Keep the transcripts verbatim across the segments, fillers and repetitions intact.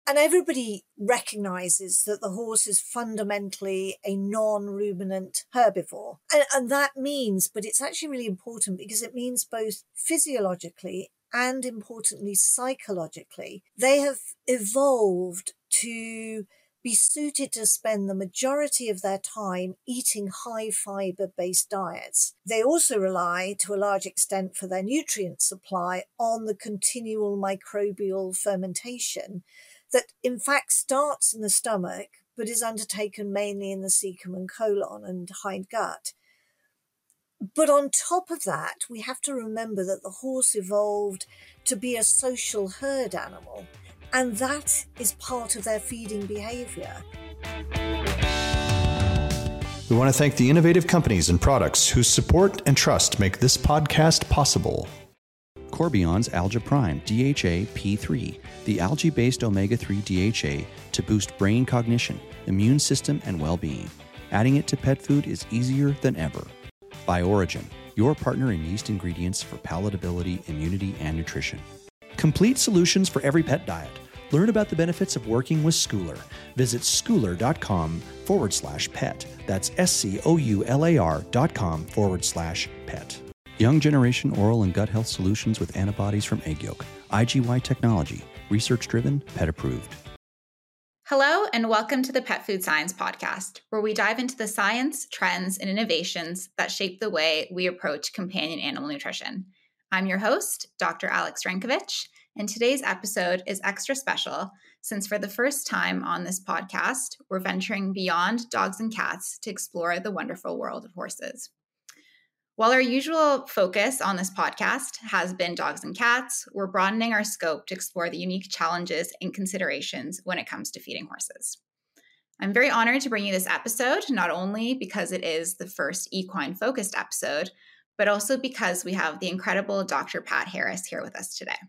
And everybody recognizes that the horse is fundamentally a non-ruminant herbivore. And, and that means, but it's actually really important because it means both physiologically and importantly psychologically, they have evolved to be suited to spend the majority of their time eating high fiber based diets. They also rely to a large extent for their nutrient supply on the continual microbial fermentation that in fact starts in the stomach, but is undertaken mainly in the cecum and colon and hindgut. But on top of that, we have to remember that the horse evolved to be a social herd animal, and that is part of their feeding behavior. We want to thank the innovative companies and products whose support and trust make this podcast possible. Corbion's Alga Prime D H A P three, the algae-based omega three D H A to boost brain cognition, immune system, and well-being. Adding it to pet food is easier than ever. BioOrigin, your partner in yeast ingredients for palatability, immunity, and nutrition. Complete solutions for every pet diet. Learn about the benefits of working with Schooler. Visit schooler.com forward slash pet. That's S-C-O-U-L-A-R dot com forward slash pet. Young generation oral and gut health solutions with antibodies from egg yolk. I G Y technology. Research-driven, pet-approved. Hello, and welcome to the Pet Food Science Podcast, where we dive into the science, trends, and innovations that shape the way we approach companion animal nutrition. I'm your host, Doctor Alex Rankovich, and today's episode is extra special since for the first time on this podcast, we're venturing beyond dogs and cats to explore the wonderful world of horses. While our usual focus on this podcast has been dogs and cats, we're broadening our scope to explore the unique challenges and considerations when it comes to feeding horses. I'm very honored to bring you this episode, not only because it is the first equine-focused episode, but also because we have the incredible Doctor Pat Harris here with us today.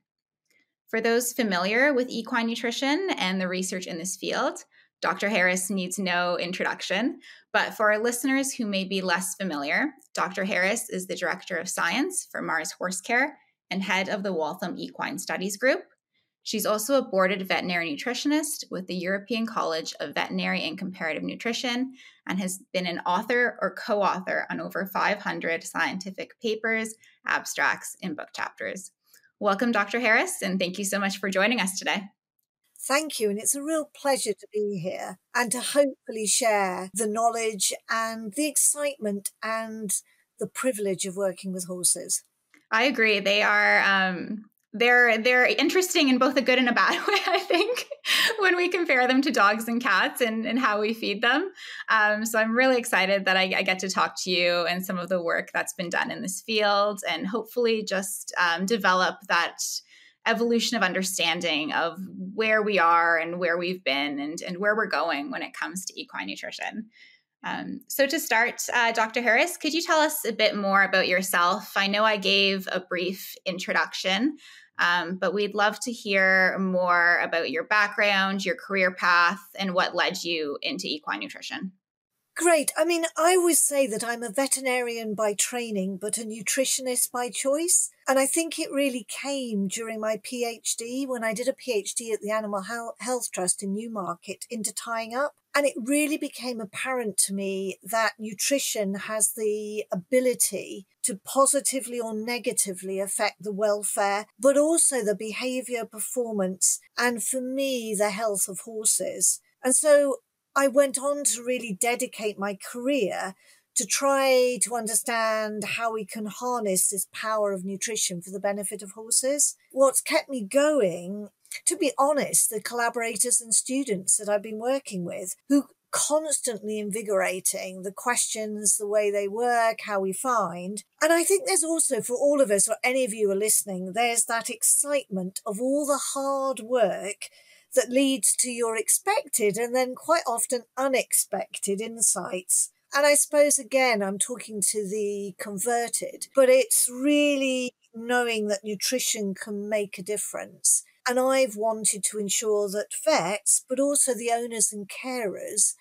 For those familiar with equine nutrition and the research in this field, Doctor Harris needs no introduction, but for our listeners who may be less familiar, Doctor Harris is the Director of Science for Mars Horse Care and head of the Waltham Equine Studies Group. She's also a boarded veterinary nutritionist with the European College of Veterinary and Comparative Nutrition and has been an author or co-author on over five hundred scientific papers, abstracts, and book chapters. Welcome, Doctor Harris, and thank you so much for joining us today. Thank you, and it's a real pleasure to be here and to hopefully share the knowledge and the excitement and the privilege of working with horses. I agree. They are um, they're they're interesting in both a good and a bad way, I think, when we compare them to dogs and cats and, and how we feed them. Um, so I'm really excited that I, I get to talk to you and some of the work that's been done in this field and hopefully just um, develop that evolution of understanding of where we are and where we've been and, and where we're going when it comes to equine nutrition. Um, so to start, uh, Doctor Harris, could you tell us a bit more about yourself? I know I gave a brief introduction, um, but we'd love to hear more about your background, your career path, and what led you into equine nutrition. Great. I mean, I always say that I'm a veterinarian by training, but a nutritionist by choice. And I think it really came during my PhD when I did a PhD at the Animal Health Trust in Newmarket into tying up. And it really became apparent to me that nutrition has the ability to positively or negatively affect the welfare, but also the behavior, performance, and for me, the health of horses. And so I went on to really dedicate my career to try to understand how we can harness this power of nutrition for the benefit of horses. What's kept me going, to be honest, the collaborators and students that I've been working with who constantly invigorating the questions, the way they work, how we find. And I think there's also, for all of us or any of you are listening, there's that excitement of all the hard work that leads to your expected and then quite often unexpected insights. And I suppose, again, I'm talking to the converted, but it's really knowing that nutrition can make a difference. And I've wanted to ensure that vets, but also the owners and carers,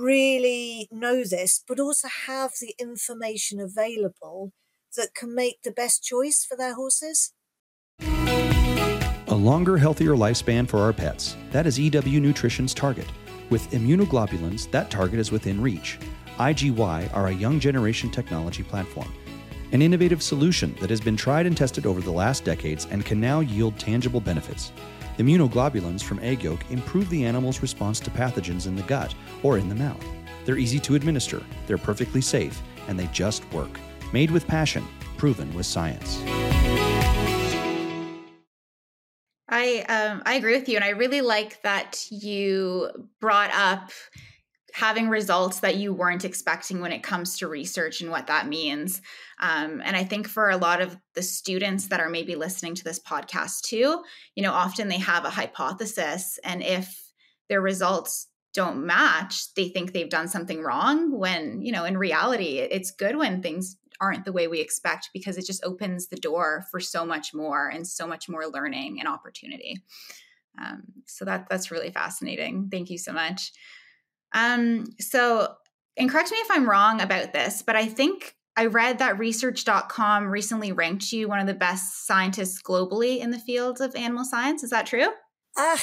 really know this, but also have the information available that can make the best choice for their horses. longer, healthier lifespan for our pets. That is E W Nutrition's target. With immunoglobulins, that target is within reach. I G Y are a young generation technology platform, an innovative solution that has been tried and tested over the last decades and can now yield tangible benefits. Immunoglobulins from egg yolk improve the animal's response to pathogens in the gut or in the mouth. They're easy to administer, they're perfectly safe, and they just work. Made with passion, proven with science. I um, I agree with you, and I really like that you brought up having results that you weren't expecting when it comes to research and what that means. Um, and I think for a lot of the students that are maybe listening to this podcast too, you know, often they have a hypothesis, and if their results don't match, they think they've done something wrong when, you know, in reality, it's good when things aren't the way we expect, because it just opens the door for so much more and so much more learning and opportunity. Um, so that that's really fascinating. Thank you so much. Um, so, and correct me if I'm wrong about this, but I think I read that research dot com recently ranked you one of the best scientists globally in the field of animal science. Is that true? I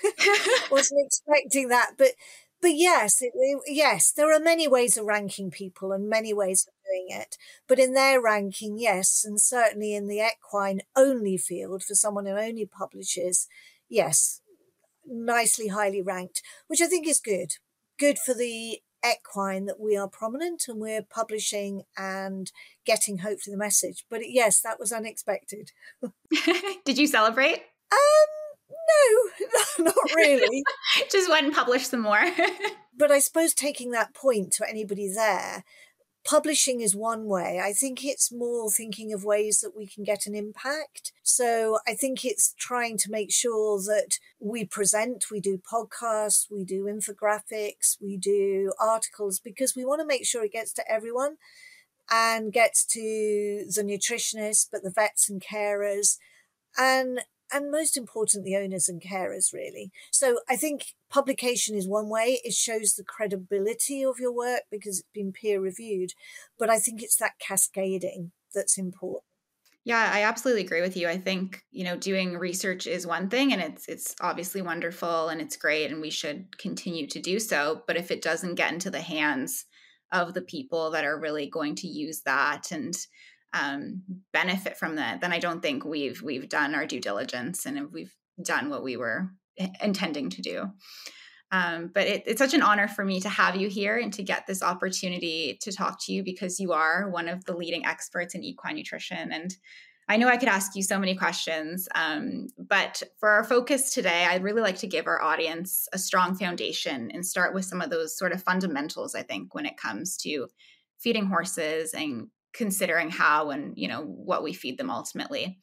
wasn't expecting that, but but yes, it, it, yes, there are many ways of ranking people and many ways of doing it. But in their ranking, yes, and certainly in the equine only field for someone who only publishes, yes, nicely highly ranked, which I think is good. Good for the equine that we are prominent and we're publishing and getting hopefully the message. But yes, that was unexpected. Did you celebrate? Um, no, not really. Just went and published some more. But I suppose taking that point to anybody there, publishing is one way. I think it's more thinking of ways that we can get an impact. So I think it's trying to make sure that we present, we do podcasts, we do infographics, we do articles, because we want to make sure it gets to everyone and gets to the nutritionists, but the vets and carers, and and most importantly, owners and carers, really. So I think publication is one way. It shows the credibility of your work because it's been peer reviewed. But I think it's that cascading that's important. Yeah, I absolutely agree with you. I think, you know, doing research is one thing, and it's it's obviously wonderful and it's great, and we should continue to do so. But if it doesn't get into the hands of the people that are really going to use that and um, benefit from that, then I don't think we've we've done our due diligence and we've done what we were intending to do. Um, but it, it's such an honor for me to have you here and to get this opportunity to talk to you, because you are one of the leading experts in equine nutrition. And I know I could ask you so many questions, um, but for our focus today, I'd really like to give our audience a strong foundation and start with some of those sort of fundamentals, I think, when it comes to feeding horses and considering how and, you know, what we feed them ultimately.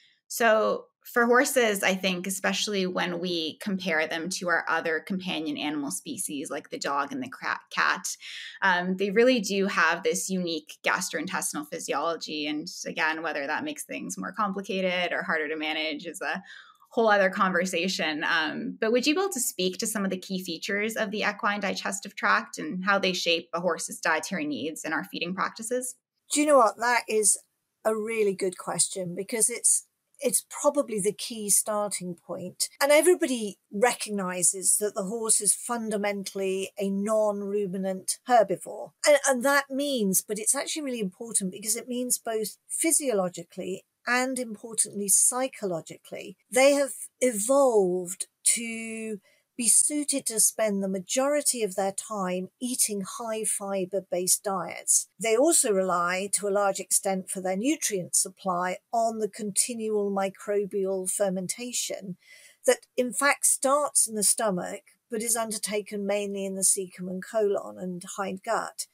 So for horses, I think, especially when we compare them to our other companion animal species like the dog and the cat, um, they really do have this unique gastrointestinal physiology. And again, whether that makes things more complicated or harder to manage is a whole other conversation. Um, but would you be able to speak to some of the key features of the equine digestive tract and how they shape a horse's dietary needs and our feeding practices? Do you know what? That is a really good question, because it's It's probably the key starting point. And everybody recognizes that the horse is fundamentally a non-ruminant herbivore. And, and that means, but it's actually really important because it means both physiologically and importantly psychologically, they have evolved to be suited to spend the majority of their time eating high fiber based diets. They also rely to a large extent for their nutrient supply on the continual microbial fermentation that in fact starts in the stomach, but is undertaken mainly in the cecum and colon and hindgut.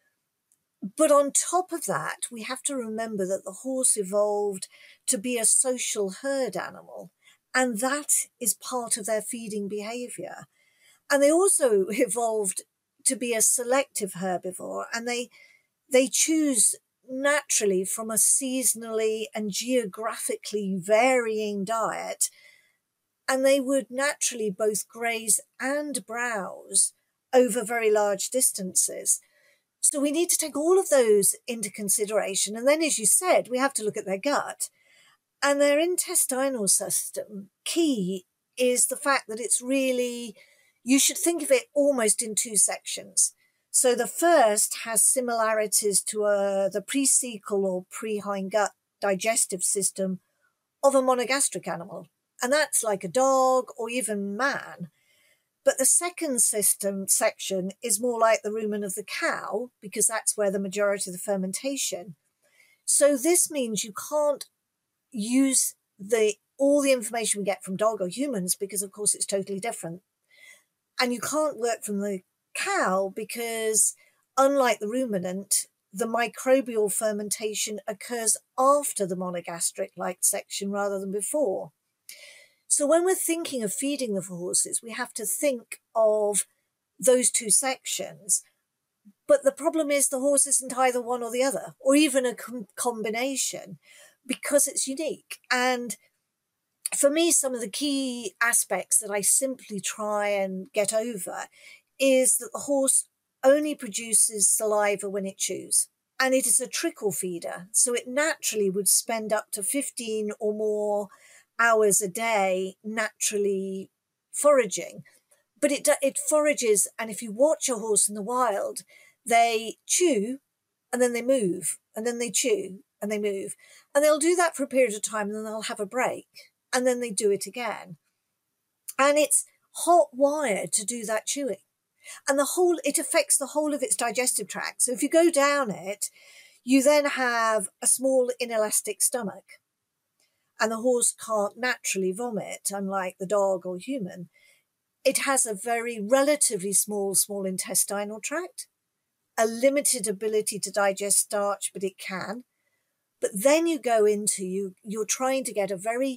But on top of that, we have to remember that the horse evolved to be a social herd animal. And that is part of their feeding behavior. And they also evolved to be a selective herbivore, and they they choose naturally from a seasonally and geographically varying diet, and they would naturally both graze and browse over very large distances. So we need to take all of those into consideration. And then, as you said, we have to look at their gut. And their intestinal system, key is the fact that it's really, you should think of it almost in two sections. So the first has similarities to uh, the pre-cecal or pre-hindgut digestive system of a monogastric animal. And that's like a dog or even man. But the second system section is more like the rumen of the cow, because that's where the majority of the fermentation. So this means you can't use the all the information we get from dog or humans, because of course it's totally different. And you can't work from the cow because, unlike the ruminant, the microbial fermentation occurs after the monogastric-like section rather than before. So when we're thinking of feeding the horses, we have to think of those two sections. But the problem is the horse isn't either one or the other, or even a com- combination, because it's unique. And for me, some of the key aspects that I simply try and get over is that the horse only produces saliva when it chews. And it is a trickle feeder, so it naturally would spend up to fifteen or more hours a day naturally foraging. But it it forages, and if you watch a horse in the wild, they chew and then they move, and then they chew and they move. And they'll do that for a period of time, and then they'll have a break, and then they do it again. And it's hot wired to do that chewing. And the whole, it affects the whole of its digestive tract. So if you go down it, you then have a small inelastic stomach. And the horse can't naturally vomit, unlike the dog or human. It has a very relatively small, small intestinal tract, a limited ability to digest starch, but it can. But then you go into, you, you're trying to get a very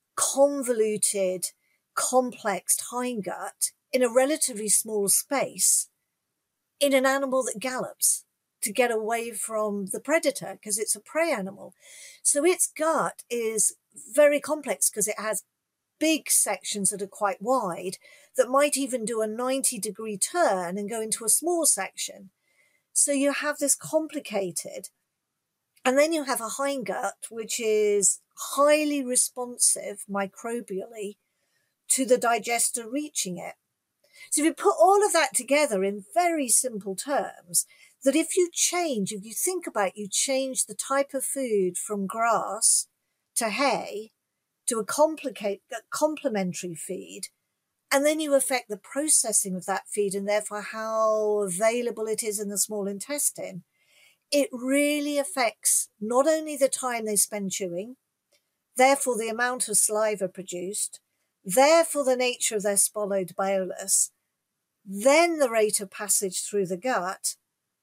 convoluted, complex hindgut in a relatively small space in an animal that gallops to get away from the predator, because it's a prey animal. So its gut is very complex because it has big sections that are quite wide that might even do a ninety degree turn and go into a small section. So you have this complicated, and then you have a hindgut, which is highly responsive microbially to the digester reaching it. So if you put all of that together in very simple terms, that if you change, if you think about, you change the type of food from grass to hay to a complicate, a complementary feed, and then you affect the processing of that feed and therefore how available it is in the small intestine, it really affects not only the time they spend chewing, therefore the amount of saliva produced, therefore the nature of their swallowed bolus, then the rate of passage through the gut,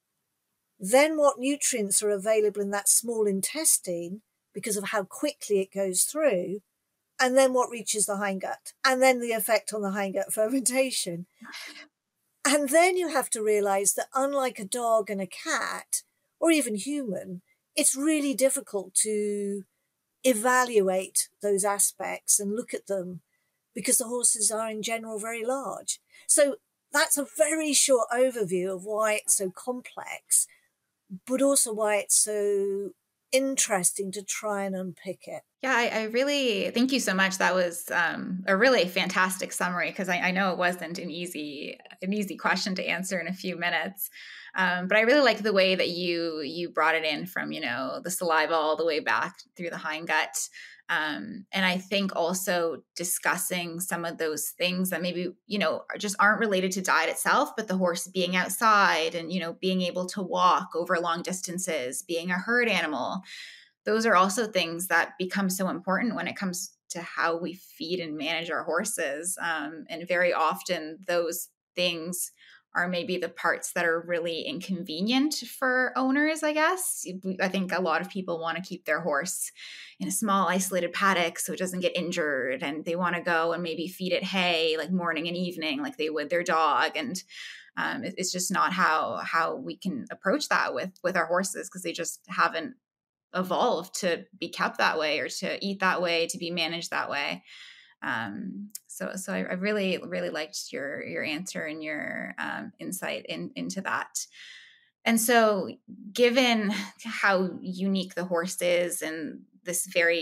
then what nutrients are available in that small intestine because of how quickly it goes through, and then what reaches the hindgut, and then the effect on the hindgut fermentation. And then you have to realize that unlike a dog and a cat, or even human, it's really difficult to evaluate those aspects and look at them because the horses are in general very large. So that's a very short overview of why it's so complex, but also why it's so interesting to try and unpick it. Yeah, I, I really thank you so much. That was um, a really fantastic summary, because I, I know it wasn't an easy an easy question to answer in a few minutes. Um, but I really like the way that you you brought it in from, you know, the saliva all the way back through the hindgut. Um, and I think also discussing some of those things that maybe, you know, are just aren't related to diet itself, but the horse being outside and, you know, being able to walk over long distances, being a herd animal. Those are also things that become so important when it comes to how we feed and manage our horses. Um, and very often those things are maybe the parts that are really inconvenient for owners, I guess. I think a lot of people want to keep their horse in a small isolated paddock so it doesn't get injured, and they want to go and maybe feed it hay like morning and evening like they would their dog. And um, it, it's just not how how we can approach that with with our horses, because they just haven't evolved to be kept that way or to eat that way, to be managed that way. Um, so, so I, I really, really liked your, your answer and your, um, insight in, into that. And so given how unique the horse is and this very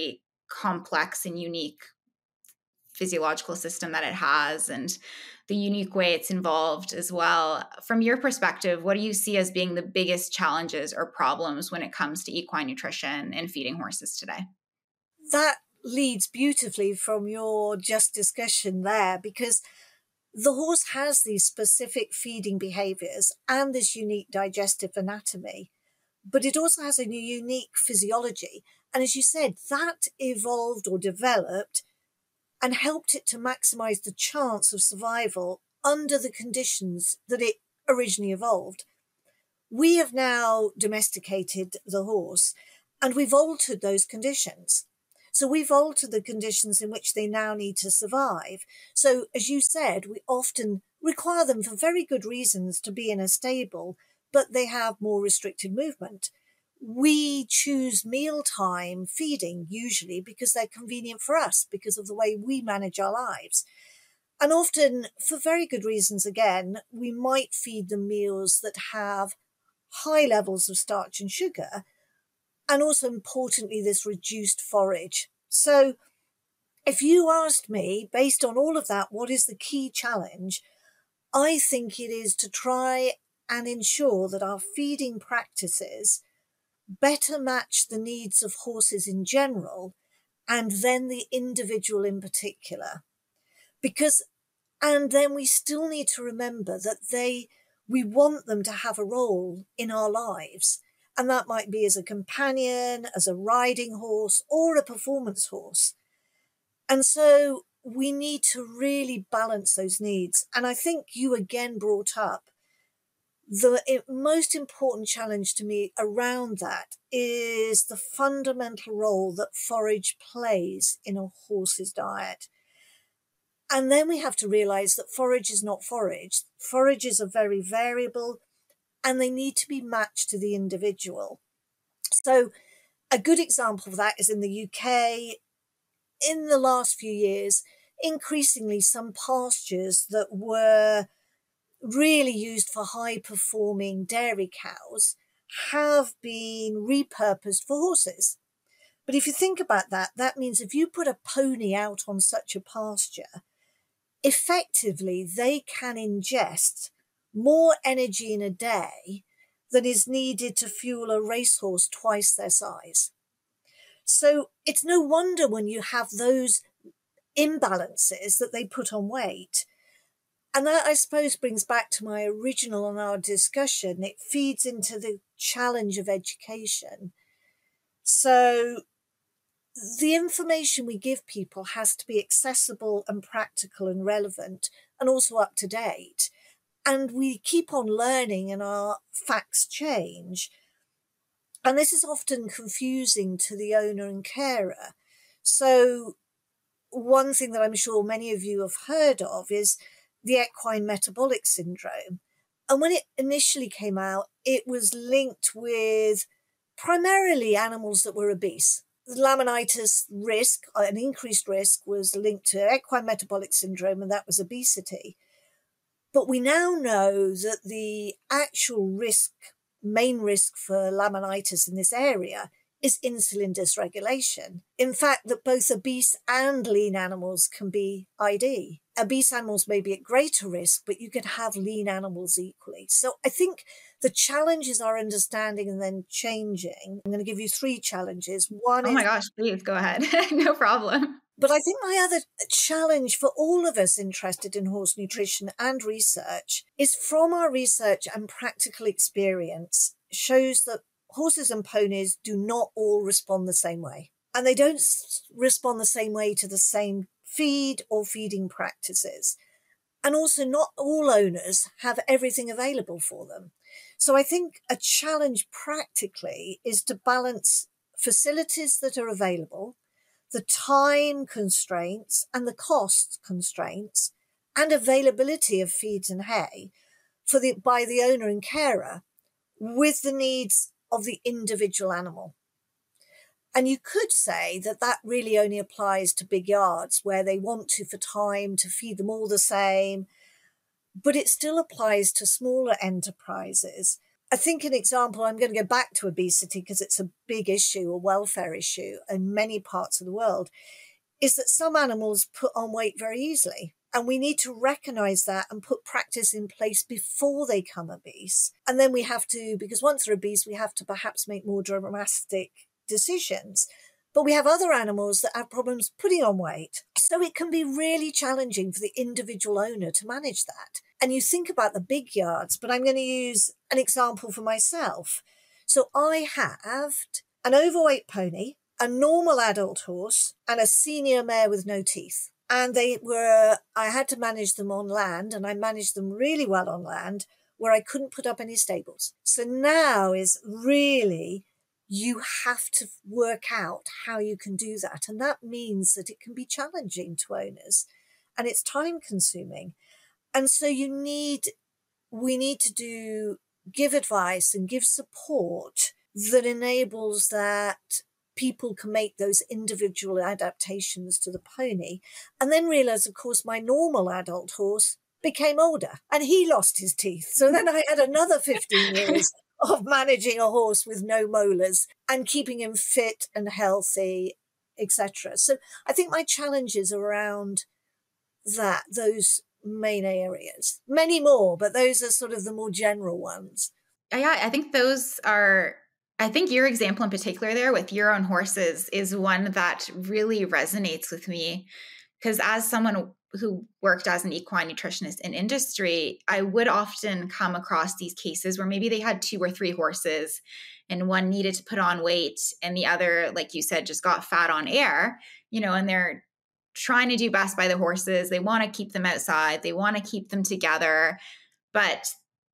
complex and unique physiological system that it has and the unique way it's involved as well. From your perspective, what do you see as being the biggest challenges or problems when it comes to equine nutrition and feeding horses today? That leads beautifully from your just discussion there, because the horse has these specific feeding behaviors and this unique digestive anatomy, but it also has a unique physiology. And as you said, that evolved or developed and helped it to maximize the chance of survival under the conditions that it originally evolved. We have now domesticated the horse and we've altered those conditions. So we've altered the conditions in which they now need to survive. So as you said, we often require them for very good reasons to be in a stable, but they have more restricted movement. We choose mealtime feeding usually because they're convenient for us, because of the way we manage our lives. And often, for very good reasons, again, we might feed them meals that have high levels of starch and sugar, and also importantly, this reduced forage. So if you asked me, based on all of that, what is the key challenge? I think it is to try and ensure that our feeding practices better match the needs of horses in general, and then the individual in particular. Because, and then we still need to remember that they, we want them to have a role in our lives. And that might be as a companion, as a riding horse, or a performance horse. And so we need to really balance those needs. And I think you again brought up the most important challenge to me around that is the fundamental role that forage plays in a horse's diet. And then we have to realize that forage is not forage. Forages are very variable and they need to be matched to the individual. So a good example of that is in the U K. In the last few years, increasingly some pastures that were really used for high-performing dairy cows have been repurposed for horses. But if you think about that, that means if you put a pony out on such a pasture, effectively they can ingest more energy in a day than is needed to fuel a racehorse twice their size. So it's no wonder when you have those imbalances that they put on weight. And that, I suppose, brings back to my original on our discussion. It feeds into the challenge of education. So the information we give people has to be accessible and practical and relevant and also up to date. And we keep on learning and our facts change. And this is often confusing to the owner and carer. So one thing that I'm sure many of you have heard of is the equine metabolic syndrome. And when it initially came out, it was linked with primarily animals that were obese. The laminitis risk, an increased risk, was linked to equine metabolic syndrome, and that was obesity. But we now know that the actual risk, main risk for laminitis in this area is insulin dysregulation. In fact, that both obese and lean animals can be I D. Obese animals may be at greater risk, but you can have lean animals equally. So I think the challenge is our understanding and then changing. I'm going to give you three challenges. One oh is... my gosh, please go ahead. No problem. But I think my other challenge for all of us interested in horse nutrition and research is from our research and practical experience shows that horses and ponies do not all respond the same way. And they don't respond the same way to the same feed or feeding practices. And also not all owners have everything available for them. So I think a challenge practically is to balance facilities that are available, the time constraints and the cost constraints, and availability of feeds and hay for the by the owner and carer with the needs of the individual animal. And you could say that that really only applies to big yards where they want to, for time, to feed them all the same, but it still applies to smaller enterprises. I think an example, I'm going to go back to obesity because it's a big issue, a welfare issue in many parts of the world, is that some animals put on weight very easily. And we need to recognize that and put practice in place before they become obese. And then we have to, because once they're obese, we have to perhaps make more dramatic decisions. But we have other animals that have problems putting on weight. So it can be really challenging for the individual owner to manage that. And you think about the big yards, but I'm going to use an example for myself. So I have an overweight pony, a normal adult horse, and a senior mare with no teeth. And they were, I had to manage them on land, and I managed them really well on land where I couldn't put up any stables. So now is really, you have to work out how you can do that. And that means that it can be challenging to owners and it's time consuming. And so you need, we need to do, give advice and give support that enables that people can make those individual adaptations to the pony, and then realize, of course, my normal adult horse became older and he lost his teeth. So then I had another fifteen years of managing a horse with no molars and keeping him fit and healthy, et cetera. So I think my challenges around that, those main areas, many more, but those are sort of the more general ones. Yeah, I think those are, I think your example in particular there with your own horses is one that really resonates with me, because as someone who worked as an equine nutritionist in industry, I would often come across these cases where maybe they had two or three horses and one needed to put on weight and the other, like you said, just got fat on air, you know, and they're trying to do best by the horses. They want to keep them outside. They want to keep them together, but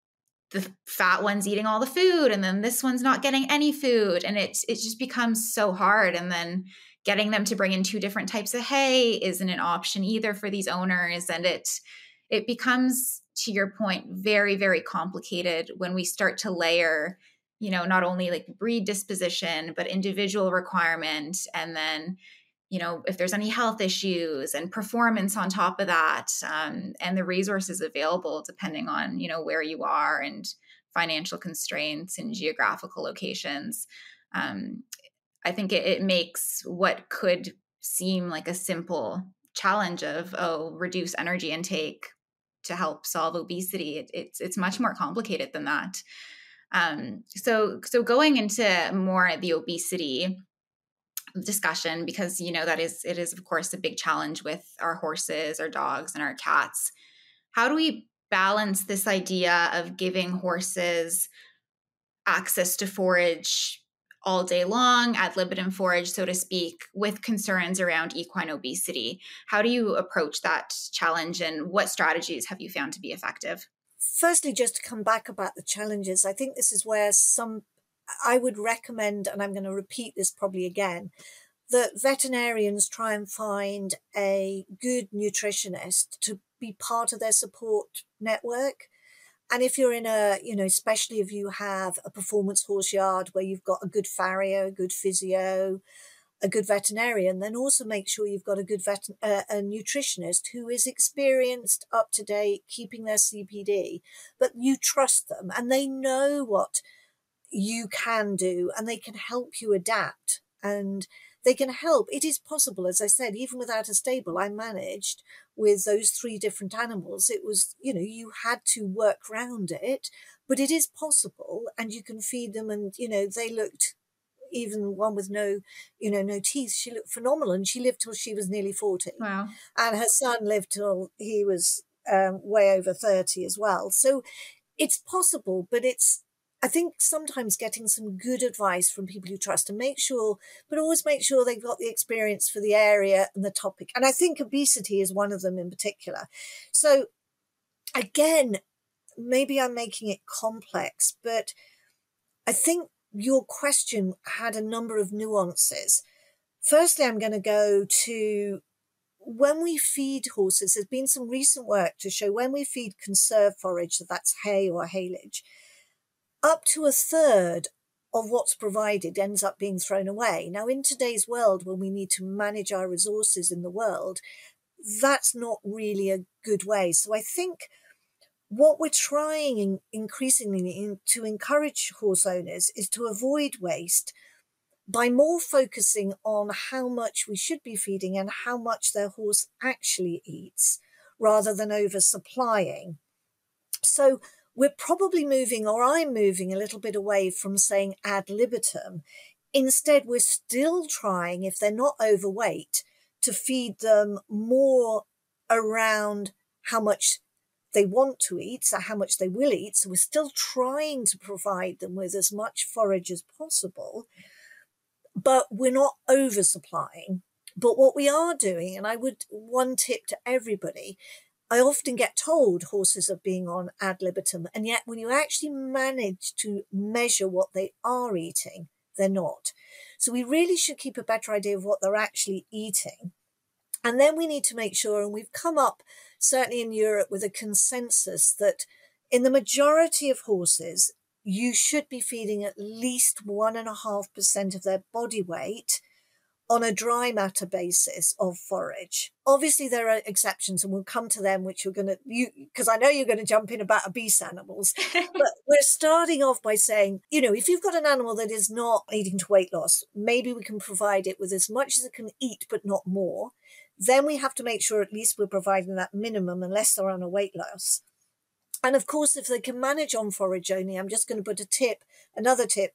the fat one's eating all the food and then this one's not getting any food. And it, it just becomes so hard. And then getting them to bring in two different types of hay isn't an option either for these owners. And it, it becomes, to your point, very, very complicated when we start to layer, you know, not only like breed disposition, but individual requirement. And then, you know, if there's any health issues and performance on top of that, um, and the resources available depending on, you know, where you are and financial constraints and geographical locations. Um, I think it, it makes what could seem like a simple challenge of, oh, reduce energy intake to help solve obesity. It, it's it's much more complicated than that. Um, so so going into more the obesity discussion, because, you know, that is, it is of course a big challenge with our horses, our dogs, and our cats. How do we balance this idea of giving horses access to forage all day long, ad libitum forage, so to speak, with concerns around equine obesity? How do you approach that challenge, and what strategies have you found to be effective? Firstly, just to come back about the challenges, I think this is where some, I would recommend, and I'm going to repeat this probably again, that veterinarians try and find a good nutritionist to be part of their support network. And if you're in a, you know, especially if you have a performance horse yard where you've got a good farrier, a good physio, a good veterinarian, then also make sure you've got a good vet, uh, a nutritionist who is experienced, up to date, keeping their C P D, but you trust them and they know what you can do and they can help you adapt and they can help. It is possible, as I said, even without a stable, I managed with those three different animals. It was, you know, you had to work around it, but it is possible and you can feed them. And, you know, they looked, even one with no, you know, no teeth, she looked phenomenal and she lived till she was nearly forty. Wow. And her son lived till he was um, way over thirty as well. So it's possible, but it's, I think sometimes getting some good advice from people you trust and make sure, but always make sure they've got the experience for the area and the topic. And I think obesity is one of them in particular. So again, maybe I'm making it complex, but I think your question had a number of nuances. Firstly, I'm going to go to when we feed horses, there's been some recent work to show when we feed conserved forage, so that's hay or haylage, up to a third of what's provided ends up being thrown away. Now, in today's world, when we need to manage our resources in the world, that's not really a good way. So I think what we're trying in, increasingly in, to encourage horse owners is to avoid waste by more focusing on how much we should be feeding and how much their horse actually eats, rather than oversupplying. So we're probably moving, or I'm moving a little bit away from saying ad libitum. Instead, we're still trying, if they're not overweight, to feed them more around how much they want to eat, so how much they will eat. So we're still trying to provide them with as much forage as possible, but we're not oversupplying. But what we are doing, and I would, one tip to everybody, I often get told horses are being on ad libitum, and yet when you actually manage to measure what they are eating, they're not. So we really should keep a better idea of what they're actually eating. And then we need to make sure, and we've come up, certainly in Europe, with a consensus that in the majority of horses, you should be feeding at least one and a half percent of their body weight on a dry matter basis of forage. Obviously, there are exceptions, and we'll come to them, which you're going to, you because I know you're going to jump in about obese animals. But we're starting off by saying, you know, if you've got an animal that is not leading to weight loss, maybe we can provide it with as much as it can eat, but not more. Then we have to make sure at least we're providing that minimum, unless they're on a weight loss. And of course, if they can manage on forage only, I'm just going to put a tip, another tip.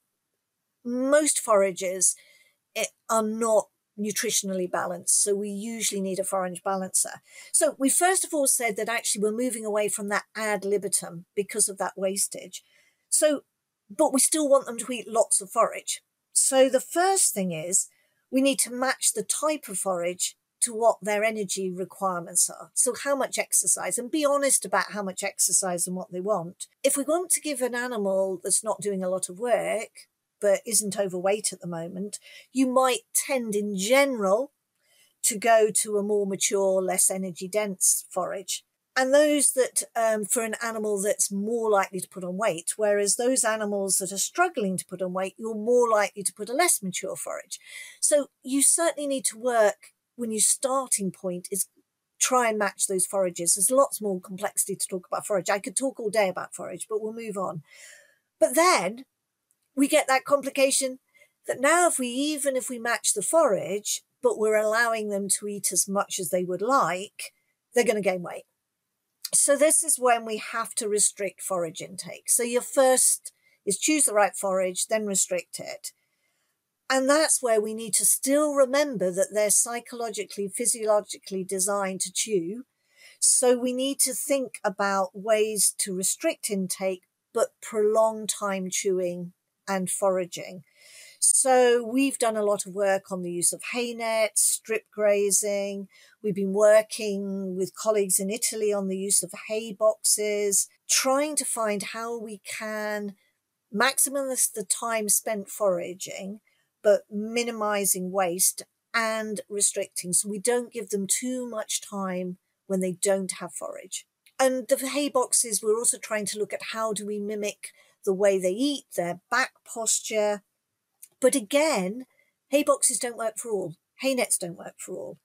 Most forages it, are not nutritionally balanced, so we usually need a forage balancer. So we first of all said that actually we're moving away from that ad libitum because of that wastage. So, but we still want them to eat lots of forage. So the first thing is we need to match the type of forage to what their energy requirements are. So how much exercise, and be honest about how much exercise and what they want. If we want to give an animal that's not doing a lot of work, but isn't overweight at the moment, you might tend in general to go to a more mature, less energy dense forage. And those that, um, for an animal that's more likely to put on weight, whereas those animals that are struggling to put on weight, you're more likely to put a less mature forage. So you certainly need to work when your starting point is try and match those forages. There's lots more complexity to talk about forage. I could talk all day about forage, but we'll move on. But then we get that complication that now if we, even if we match the forage, but we're allowing them to eat as much as they would like, they're going to gain weight. So this is when we have to restrict forage intake. So your first is choose the right forage, then restrict it. And that's where we need to still remember that they're psychologically, physiologically designed to chew. So we need to think about ways to restrict intake, but prolong time chewing and foraging. So we've done a lot of work on the use of hay nets, strip grazing. We've been working with colleagues in Italy on the use of hay boxes, trying to find how we can maximize the time spent foraging, but minimizing waste and restricting. So we don't give them too much time when they don't have forage. And the hay boxes, we're also trying to look at how do we mimic the way they eat, their back posture. But again, hay boxes don't work for all. Hay nets don't work for all.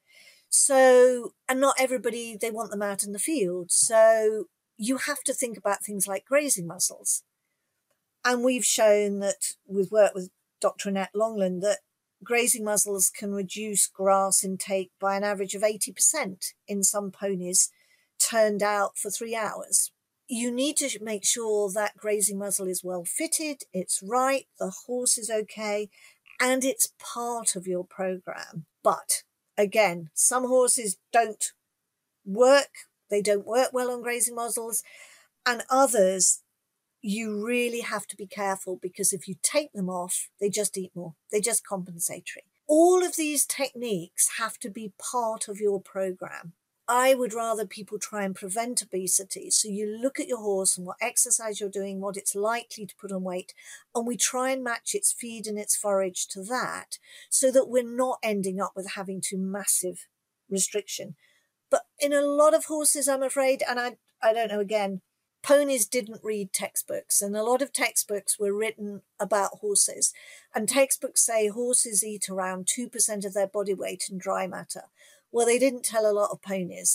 So, and not everybody, they want them out in the field. So you have to think about things like grazing muzzles. And we've shown that we've worked with Doctor Annette Longland that grazing muzzles can reduce grass intake by an average of eighty percent in some ponies turned out for three hours. You need to make sure that grazing muzzle is well fitted, it's right, the horse is okay, and it's part of your program. But again, some horses don't work, they don't work well on grazing muzzles, and others, you really have to be careful because if you take them off, they just eat more. They're just compensatory. All of these techniques have to be part of your program. I would rather people try and prevent obesity. So you look at your horse and what exercise you're doing, what it's likely to put on weight, and we try and match its feed and its forage to that so that we're not ending up with having to massive restriction. But in a lot of horses, I'm afraid, and I, I don't know, again, ponies didn't read textbooks, and a lot of textbooks were written about horses. And textbooks say horses eat around two percent of their body weight in dry matter. Well, they didn't tell a lot of ponies.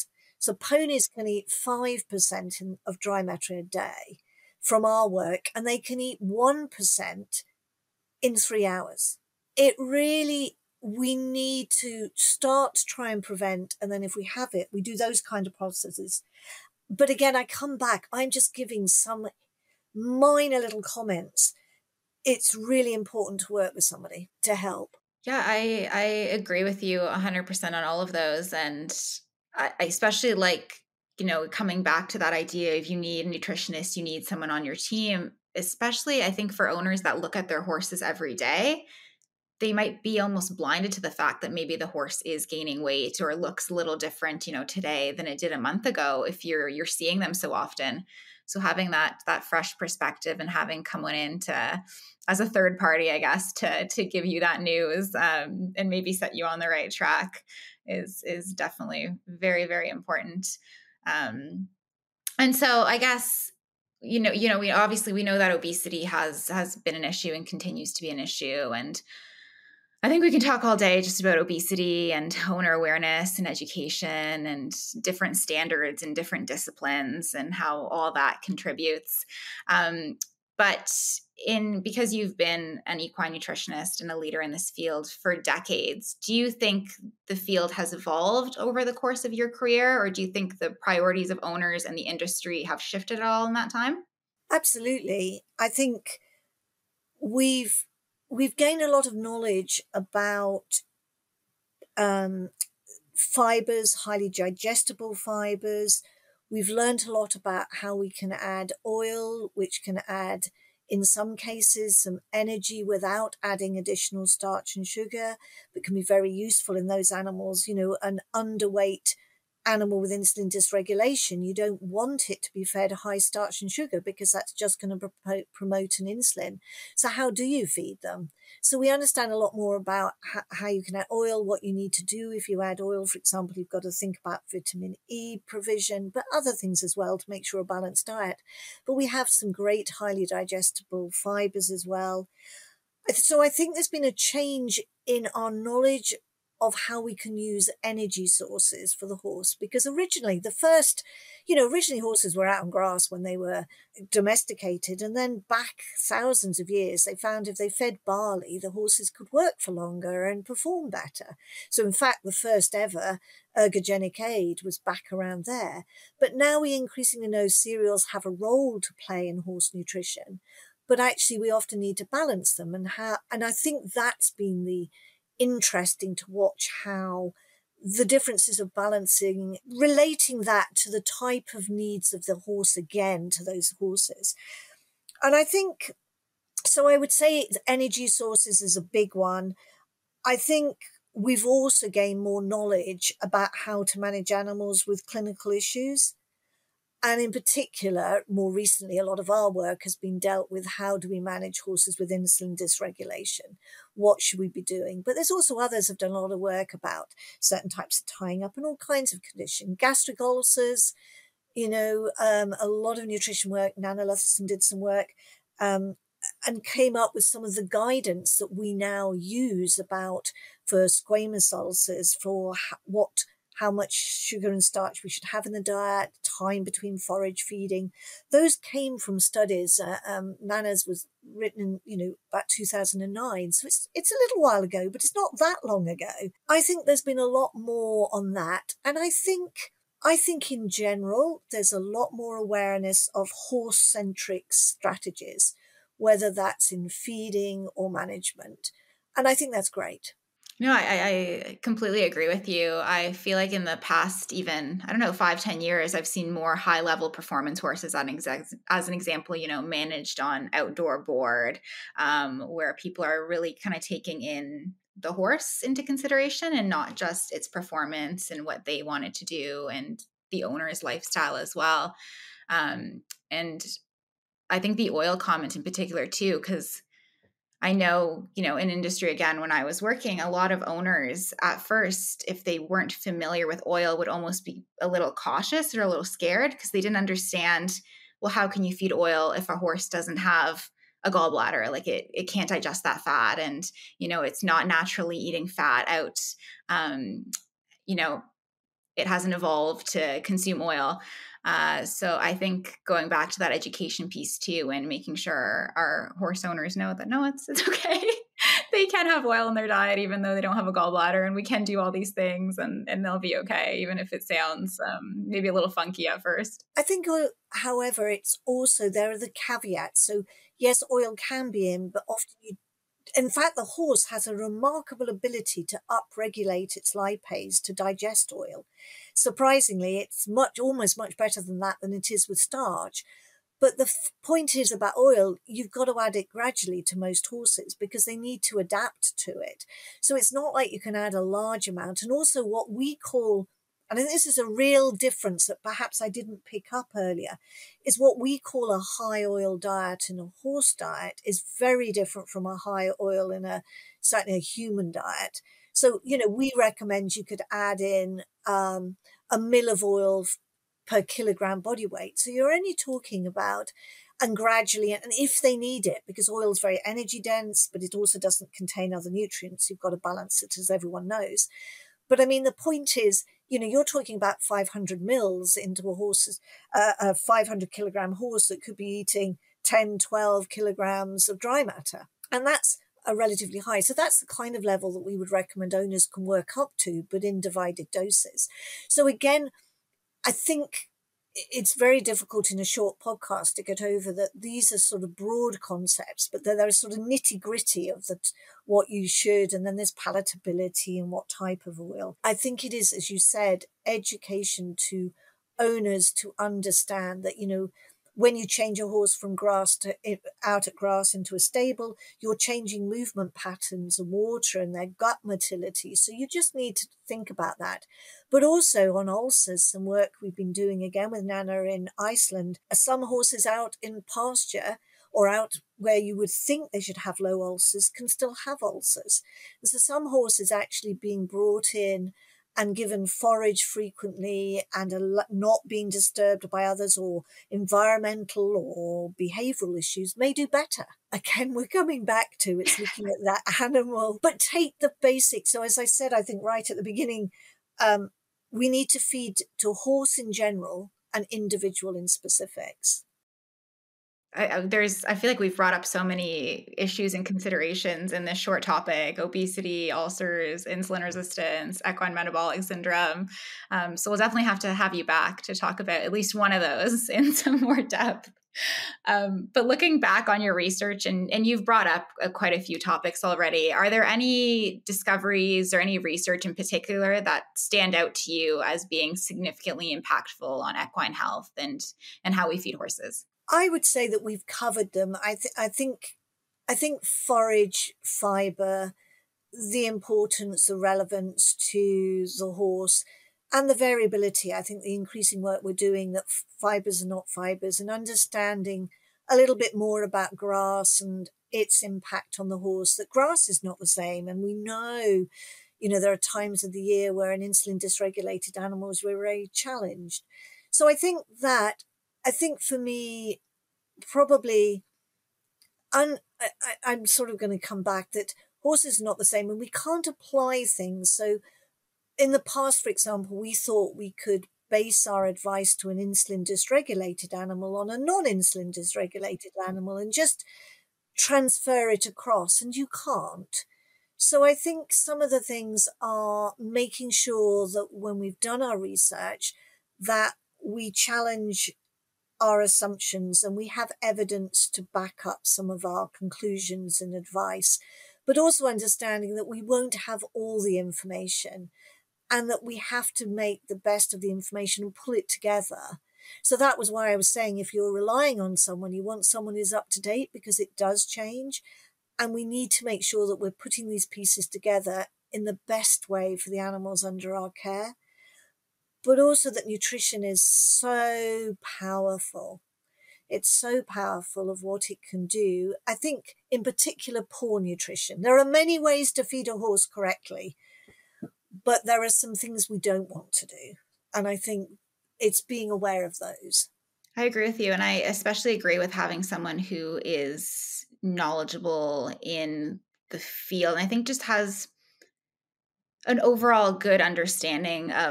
So ponies can eat five percent in, of dry matter a day from our work, and they can eat one percent in three hours. It really, we need to start to try and prevent, and then if we have it, we do those kind of processes. But again, I come back, I'm just giving some minor little comments. It's really important to work with somebody to help. Yeah, I, I agree with you one hundred percent on all of those. And I, I especially like, you know, coming back to that idea of you need a nutritionist, you need someone on your team, especially I think for owners that look at their horses every day, they might be almost blinded to the fact that maybe the horse is gaining weight or looks a little different, you know, today than it did a month ago if you're you're seeing them so often. So having that that fresh perspective and having someone in to, as a third party, I guess, to to give you that news um, and maybe set you on the right track is is definitely very, very important. Um, and so I guess, you know, you know, we obviously we know that obesity has has been an issue and continues to be an issue. And I think we can talk all day just about obesity and owner awareness and education and different standards and different disciplines and how all that contributes. Um, but in because you've been an equine nutritionist and a leader in this field for decades, do you think the field has evolved over the course of your career, or do you think the priorities of owners and the industry have shifted at all in that time? Absolutely. I think we've We've gained a lot of knowledge about um, fibers, highly digestible fibers. We've learned a lot about how we can add oil, which can add, in some cases, some energy without adding additional starch and sugar, but can be very useful in those animals. You know, an underweight animal with insulin dysregulation, you don't want it to be fed high starch and sugar because that's just going to pro- promote an insulin. So how do you feed them? So we understand a lot more about how, how you can add oil, what you need to do if you add oil. For example, you've got to think about vitamin E provision, but other things as well to make sure a balanced diet. But we have some great highly digestible fibers as well. So I think there's been a change in our knowledge of how we can use energy sources for the horse. Because originally, the first, you know, originally horses were out on grass when they were domesticated. And then back thousands of years, they found if they fed barley, the horses could work for longer and perform better. So in fact, the first ever ergogenic aid was back around there. But now we increasingly know cereals have a role to play in horse nutrition. But actually, we often need to balance them. And how, and I think that's been the interesting to watch how the differences of balancing, relating that to the type of needs of the horse again, to those horses. And I think, so I would say energy sources is a big one. I think we've also gained more knowledge about how to manage animals with clinical issues. And in particular, more recently, a lot of our work has been dealt with how do we manage horses with insulin dysregulation? What should we be doing? But there's also others have done a lot of work about certain types of tying up and all kinds of conditions. Gastric ulcers, you know, um, a lot of nutrition work. Nana Lutherson did some work um, and came up with some of the guidance that we now use about for squamous ulcers, for what how much sugar and starch we should have in the diet, time between forage feeding. Those came from studies. Uh, um, Nana's was written in, you know, about two thousand nine. So it's, it's a little while ago, but it's not that long ago. I think there's been a lot more on that. And I think, I think in general, there's a lot more awareness of horse-centric strategies, whether that's in feeding or management. And I think that's great. No, I, I completely agree with you. I feel like in the past, even, I don't know, five, ten years, I've seen more high level performance horses as an, ex- as an example, you know, managed on outdoor board, um, where people are really kind of taking in the horse into consideration and not just its performance and what they want it to do and the owner's lifestyle as well. Um, and I think the oil comment in particular too, because I know, you know, in industry, again, when I was working, a lot of owners at first, if they weren't familiar with oil, would almost be a little cautious or a little scared because they didn't understand, well, how can you feed oil if a horse doesn't have a gallbladder? Like it, it can't digest that fat and, you know, it's not naturally eating fat out, um, you know, it hasn't evolved to consume oil. Uh, so I think going back to that education piece too, and making sure our horse owners know that no, it's it's okay. They can have oil in their diet, even though they don't have a gallbladder, and we can do all these things, and, and they'll be okay, even if it sounds um, maybe a little funky at first. I think, however, it's also, there are the caveats. So yes, oil can be in, but often you, in fact, the horse has a remarkable ability to upregulate its lipase to digest oil. Surprisingly, it's much, almost much better than that than it is with starch. But the f- point is about oil, you've got to add it gradually to most horses because they need to adapt to it. So it's not like you can add a large amount. And also what we call, and I think this is a real difference that perhaps I didn't pick up earlier, is what we call a high oil diet in a horse diet is very different from a high oil in a, certainly a human diet. So, you know, we recommend you could add in um, a mill of oil per kilogram body weight. So you're only talking about, and gradually, and if they need it, because oil is very energy dense, but it also doesn't contain other nutrients. You've got to balance it, as everyone knows. But I mean, the point is, you know, you're talking about five hundred mils into a horse's, uh, a five hundred kilogram horse that could be eating ten, twelve kilograms of dry matter. And that's a relatively high. So that's the kind of level that we would recommend owners can work up to, but in divided doses. So again, I think it's very difficult in a short podcast to get over that these are sort of broad concepts, but there are sort of nitty gritty of the, what you should, and then there's palatability and what type of oil. I think it is, as you said, education to owners to understand that, you know, when you change a horse from grass to out at grass into a stable, you're changing movement patterns of water and their gut motility. So you just need to think about that. But also on ulcers, some work we've been doing again with Nana in Iceland. Some horses out in pasture or out where you would think they should have low ulcers can still have ulcers. And so some horses actually being brought in and given forage frequently and a, not being disturbed by others or environmental or behavioral issues may do better. Again, we're coming back to it's looking at that animal, but take the basics. So as I said, I think right at the beginning, um, we need to feed to horse in general and individual in specifics. I, there's, I feel like we've brought up so many issues and considerations in this short topic: obesity, ulcers, insulin resistance, equine metabolic syndrome. Um, so we'll definitely have to have you back to talk about at least one of those in some more depth. Um, but looking back on your research, and, and you've brought up uh, quite a few topics already, are there any discoveries or any research in particular that stand out to you as being significantly impactful on equine health and, and how we feed horses? I would say that we've covered them. I, th- I think, I think forage, fiber, the importance, the relevance to the horse, and the variability. I think the increasing work we're doing that fibers are not fibers, and understanding a little bit more about grass and its impact on the horse. That grass is not the same, and we know, you know, there are times of the year where an insulin dysregulated animal is very challenged. So I think that. I think for me, probably, un, I, I'm sort of going to come back that horses are not the same and we can't apply things. So in the past, for example, we thought we could base our advice to an insulin dysregulated animal on a non-insulin dysregulated animal and just transfer it across, and you can't. So I think some of the things are making sure that when we've done our research that we challenge our assumptions and we have evidence to back up some of our conclusions and advice, but also understanding that we won't have all the information and that we have to make the best of the information and pull it together. So that was why I was saying if you're relying on someone, you want someone who's up to date because it does change. And we need to make sure that we're putting these pieces together in the best way for the animals under our care. But also that nutrition is so powerful. It's so powerful of what it can do. I think in particular, poor nutrition. There are many ways to feed a horse correctly, but there are some things we don't want to do. And I think it's being aware of those. I agree with you. And I especially agree with having someone who is knowledgeable in the field. And I think just has an overall good understanding of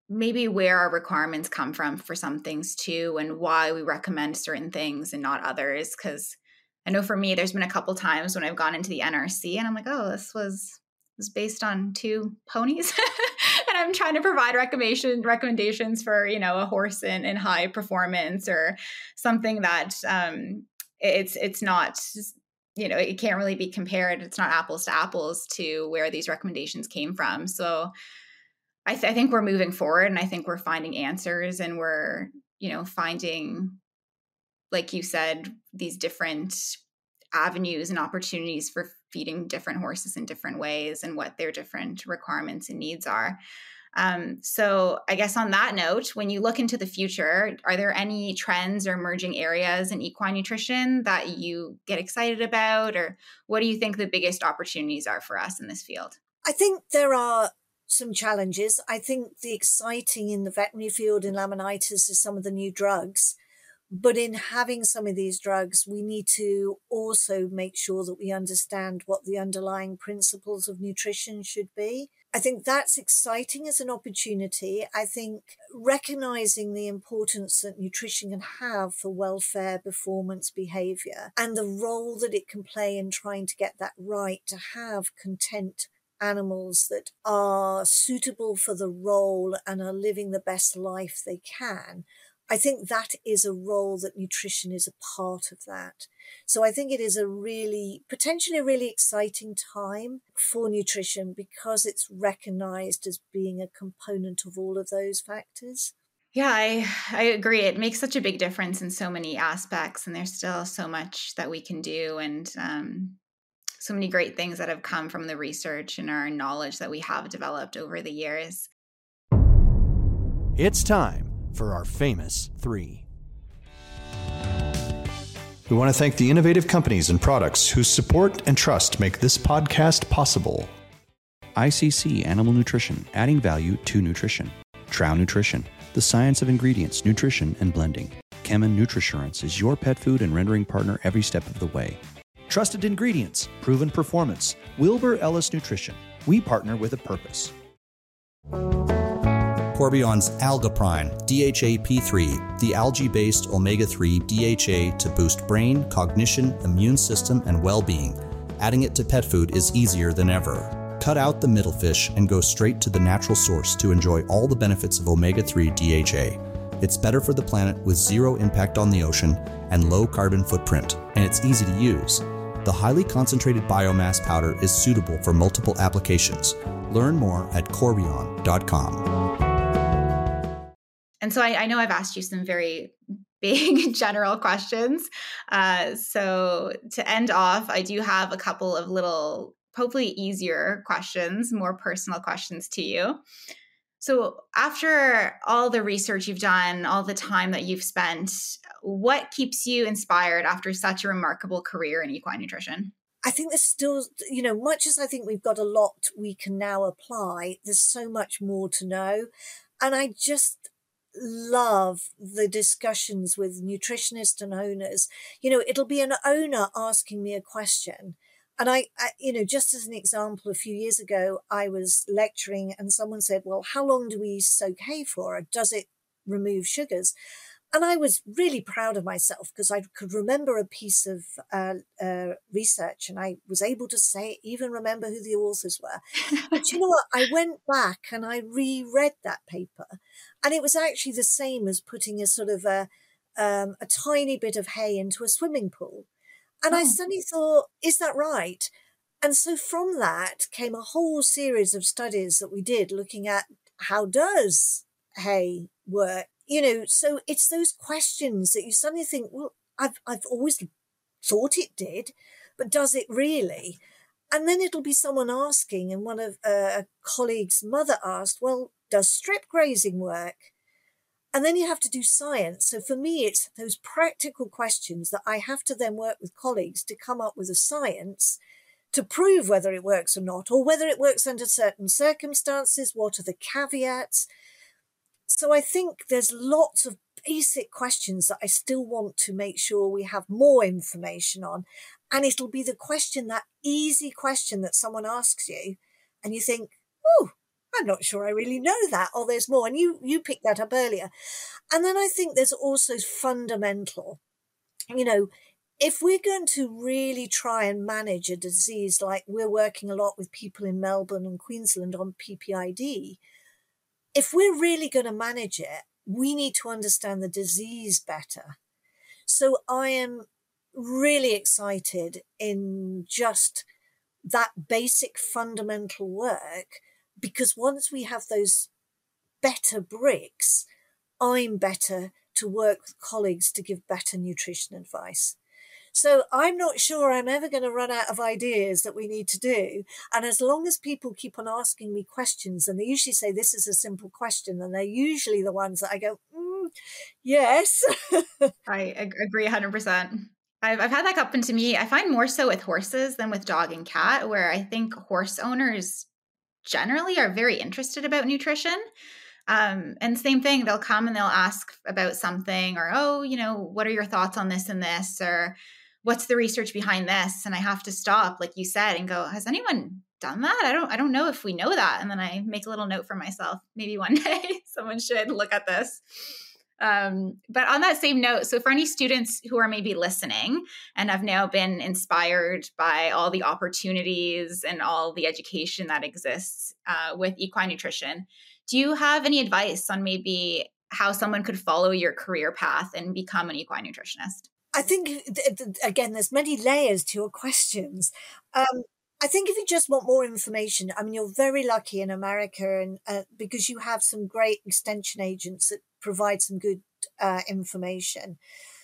maybe where our requirements come from for some things too, and why we recommend certain things and not others. Because I know for me, there's been a couple times when I've gone into the N R C and I'm like, oh, this was was based on two ponies. And I'm trying to provide recommendation recommendations for, you know, a horse in, in high performance or something that um, it's it's not, you know, it can't really be compared. It's not apples to apples to where these recommendations came from. So I, th- I think we're moving forward, and I think we're finding answers, and we're, you know, finding, like you said, these different avenues and opportunities for feeding different horses in different ways and what their different requirements and needs are. Um, so I guess on that note, when you look into the future, are there any trends or emerging areas in equine nutrition that you get excited about, or what do you think the biggest opportunities are for us in this field? I think there are some challenges. I think the exciting in the veterinary field in laminitis is some of the new drugs. But in having some of these drugs, we need to also make sure that we understand what the underlying principles of nutrition should be. I think that's exciting as an opportunity. I think recognizing the importance that nutrition can have for welfare, performance, behavior, and the role that it can play in trying to get that right, to have content animals that are suitable for the role and are living the best life they can. I think that is a role that nutrition is a part of that. So I think it is a really, potentially a really exciting time for nutrition because it's recognized as being a component of all of those factors. Yeah, I, I agree. It makes such a big difference in so many aspects, and there's still so much that we can do, and um, so many great things that have come from the research and our knowledge that we have developed over the years. It's time for our famous three. We want to thank the innovative companies and products whose support and trust make this podcast possible. I C C Animal Nutrition, adding value to nutrition. Trow Nutrition, the science of ingredients, nutrition, and blending. Kemin Nutrisurance is your pet food and rendering partner every step of the way. Trusted ingredients, proven performance. Wilbur Ellis Nutrition. We partner with a purpose. Corbion's Algaprine, D H A P three, the algae-based omega three D H A to boost brain, cognition, immune system, and well-being. Adding it to pet food is easier than ever. Cut out the middle fish and go straight to the natural source to enjoy all the benefits of omega three D H A. It's better for the planet with zero impact on the ocean and low carbon footprint, and it's easy to use. The highly concentrated biomass powder is suitable for multiple applications. Learn more at corbion dot com. And so I, I know I've asked you some very big general questions. Uh, so to end off, I do have a couple of little, hopefully easier questions, more personal questions to you. So after all the research you've done, all the time that you've spent, what keeps you inspired after such a remarkable career in equine nutrition? I think there's still, you know, much as I think we've got a lot we can now apply, there's so much more to know. And I just love the discussions with nutritionists and owners. You know, it'll be an owner asking me a question. And I, I, you know, just as an example, a few years ago, I was lecturing and someone said, well, how long do we soak hay for? Does it remove sugars? And I was really proud of myself because I could remember a piece of uh, uh, research and I was able to say, even remember who the authors were. But you know what? I went back and I reread that paper and it was actually the same as putting a sort of a, um, a tiny bit of hay into a swimming pool. And oh. I suddenly thought, is that right? And so from that came a whole series of studies that we did looking at how does hay work? You know, so it's those questions that you suddenly think, well, I've I've always thought it did, but does it really? And then it'll be someone asking, and one of uh, a colleague's mother asked, well, does strip grazing work? And then you have to do science. So for me, it's those practical questions that I have to then work with colleagues to come up with a science to prove whether it works or not, or whether it works under certain circumstances. What are the caveats? So I think there's lots of basic questions that I still want to make sure we have more information on. And it'll be the question, that easy question that someone asks you and you think, oh, I'm not sure I really know that, or there's more. And you, you picked that up earlier. And then I think there's also fundamental, you know, if we're going to really try and manage a disease, like we're working a lot with people in Melbourne and Queensland on P P I D, if we're really going to manage it, we need to understand the disease better. So I am really excited in just that basic fundamental work, because once we have those better bricks, I'm better to work with colleagues to give better nutrition advice. So I'm not sure I'm ever going to run out of ideas that we need to do. And as long as people keep on asking me questions, and they usually say, this is a simple question, and they're usually the ones that I go, mm, yes. I agree one hundred percent. I've, I've had that happen to me. I find more so with horses than with dog and cat, where I think horse owners generally are very interested about nutrition. Um, and same thing, they'll come and they'll ask about something, or, oh, you know, what are your thoughts on this and this, or what's the research behind this? And I have to stop, like you said, and go, has anyone done that? I don't, I don't know if we know that. And then I make a little note for myself. Maybe one day someone should look at this. Um, but on that same note, so for any students who are maybe listening and have now been inspired by all the opportunities and all the education that exists uh, with equine nutrition, do you have any advice on maybe how someone could follow your career path and become an equine nutritionist? I think, again, there's many layers to your questions. Um, I think if you just want more information, I mean, you're very lucky in America, and uh, because you have some great extension agents that provide some good uh, information.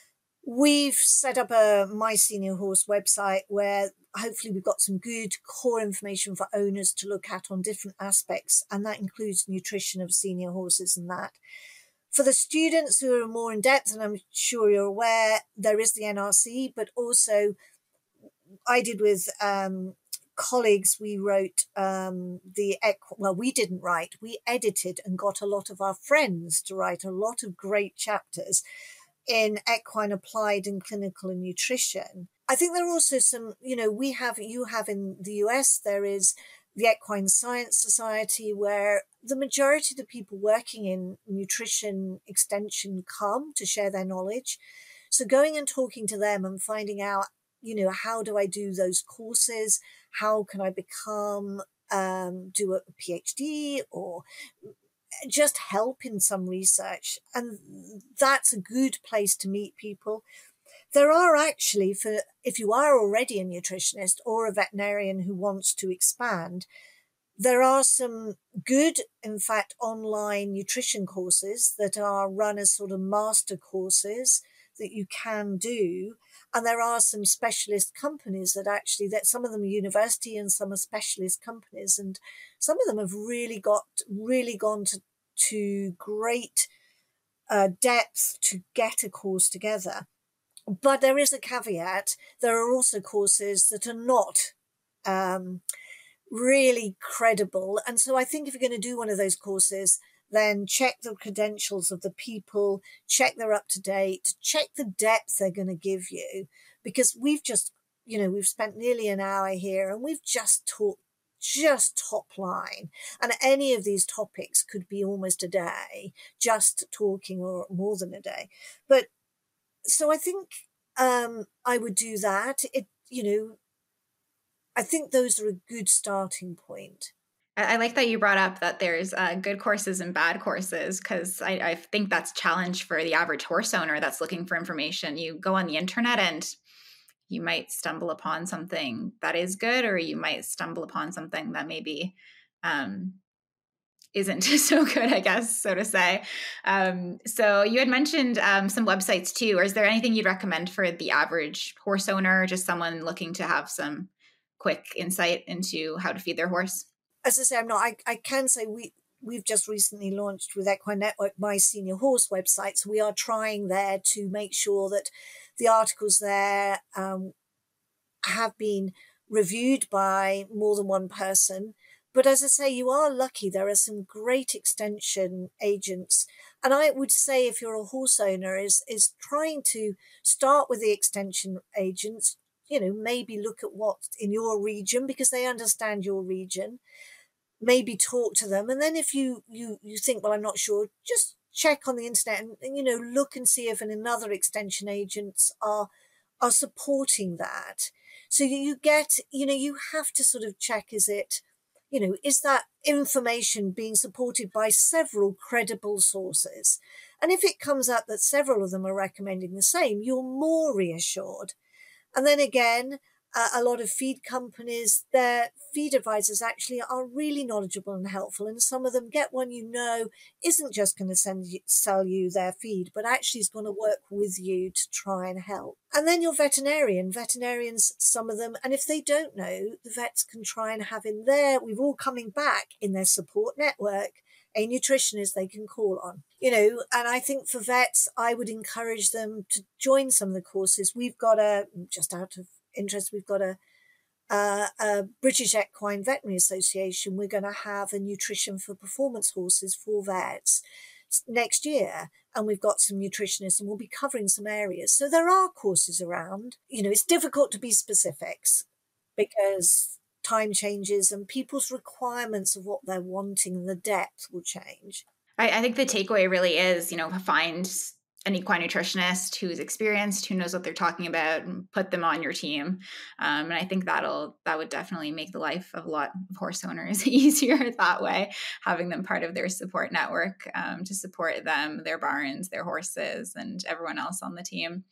We've set up a My Senior Horse website where hopefully we've got some good core information for owners to look at on different aspects, and that includes nutrition of senior horses and that. For the students who are more in depth, and I'm sure you're aware, there is the N R C, but also I did with um, colleagues, we wrote um, the, well, we didn't write, we edited and got a lot of our friends to write a lot of great chapters in equine applied and clinical and nutrition. I think there are also some, you know, we have, you have in the U S, there is the Equine Science Society, where the majority of the people working in nutrition extension come to share their knowledge. So going and talking to them and finding out, you know, how do I do those courses? How can I become, um, do a PhD or just help in some research? And that's a good place to meet people. There are actually, for if you are already a nutritionist or a veterinarian who wants to expand, there are some good, in fact, online nutrition courses that are run as sort of master courses that you can do. And there are some specialist companies that actually, that some of them are university and some are specialist companies. And some of them have really got, really gone to, to great uh, depth to get a course together. But there is a caveat. There are also courses that are not um, really credible. And so I think if you're going to do one of those courses, then check the credentials of the people, check they're up to date, check the depth they're going to give you. Because we've just, you know, we've spent nearly an hour here and we've just talked just top line. And any of these topics could be almost a day, just talking, or more than a day. But so I think um, I would do that. It, you know, I think those are a good starting point. I like that you brought up that there's uh, good courses and bad courses, because I, I think that's a challenge for the average horse owner that's looking for information. You go on the internet and you might stumble upon something that is good, or you might stumble upon something that maybe um, isn't so good, I guess, so to say. Um, so you had mentioned um, some websites too. Or is there anything you'd recommend for the average horse owner, just someone looking to have some quick insight into how to feed their horse? As I say, I'm not, I, I can say we, we've just recently launched with Equine Network My Senior Horse website. So we are trying there to make sure that the articles there um, have been reviewed by more than one person. But as I say, you are lucky. There are some great extension agents. And I would say if you're a horse owner is, is trying to start with the extension agents, you know, maybe look at what in your region, because they understand your region. maybe talk to them. And then if you, you, you think, well, I'm not sure, just check on the internet and, and, you know, look and see if another extension agents are, are supporting that. So you get, you know, you have to sort of check, is it, you know, is that information being supported by several credible sources? And if it comes out that several of them are recommending the same, you're more reassured. And then again, uh, a lot of feed companies, their feed advisors actually are really knowledgeable and helpful. And some of them, get one you know isn't just going to send you, sell you their feed, but actually is going to work with you to try and help. And then your veterinarian, veterinarians, some of them, and if they don't know, the vets can try and have in there, we've all coming back in their support network, a nutritionist they can call on, you know, and I think for vets, I would encourage them to join some of the courses. We've got a, just out of interest, we've got a, a, a British Equine Veterinary Association. We're going to have a nutrition for performance horses for vets next year. And we've got some nutritionists and we'll be covering some areas. So there are courses around. You know, it's difficult to be specifics because time changes and people's requirements of what they're wanting and the depth will change. I, I think the takeaway really is, you know, find an equine nutritionist who's experienced, who knows what they're talking about, and put them on your team. Um, and I think that'll, that would definitely make the life of a lot of horse owners easier that way, having them part of their support network um, to support them, their barns, their horses, and everyone else on the team.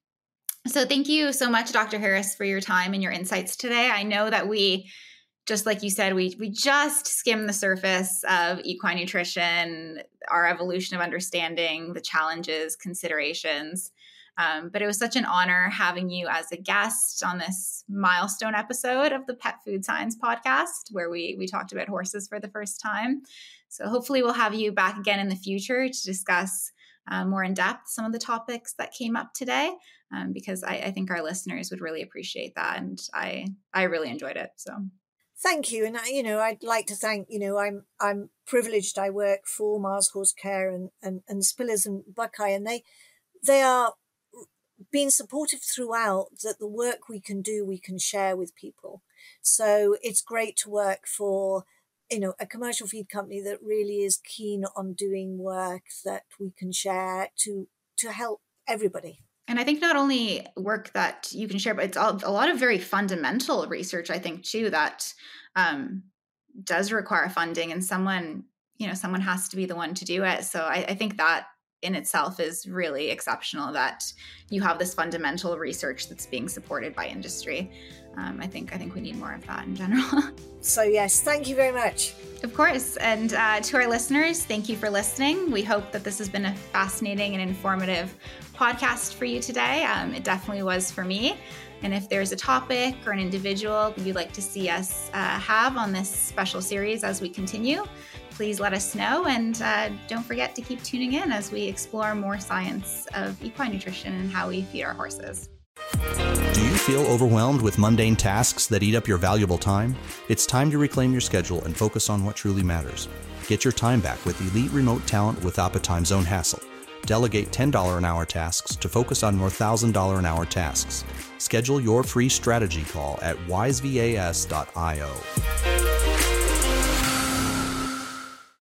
So thank you so much, Doctor Harris, for your time and your insights today. I know that we, just like you said, we we just skimmed the surface of equine nutrition, our evolution of understanding, the challenges, considerations. Um, but it was such an honor having you as a guest on this milestone episode of the Pet Food Science podcast, where we we talked about horses for the first time. So hopefully we'll have you back again in the future to discuss uh, more in depth some of the topics that came up today, um, because I, I think our listeners would really appreciate that. And I I really enjoyed it. So. Thank you. And, you know, I'd like to thank, you know, I'm I'm privileged. I work for Mars Horse Care and, and, and Spillers and Buckeye, and they they are being supportive throughout that the work we can do, we can share with people. So it's great to work for, you know, a commercial feed company that really is keen on doing work that we can share to to help everybody. And I think not only work that you can share, but it's all, a lot of very fundamental research, I think, too, that um, does require funding, and someone, you know, someone has to be the one to do it. So I, I think that in itself is really exceptional, that you have this fundamental research that's being supported by industry. Um, I think I think we need more of that in general. So yes, thank you very much. Of course. And uh, to our listeners, thank you for listening. We hope that this has been a fascinating and informative podcast for you today. Um, it definitely was for me. And if there's a topic or an individual you'd like to see us uh, have on this special series as we continue, please let us know. And uh, don't forget to keep tuning in as we explore more science of equine nutrition and how we feed our horses. Do you feel overwhelmed with mundane tasks that eat up your valuable time? It's time to reclaim your schedule and focus on what truly matters. Get your time back with elite remote talent without the time zone hassle. Delegate ten dollars an hour tasks to focus on more one thousand dollars an hour tasks. Schedule your free strategy call at wise vas dot io.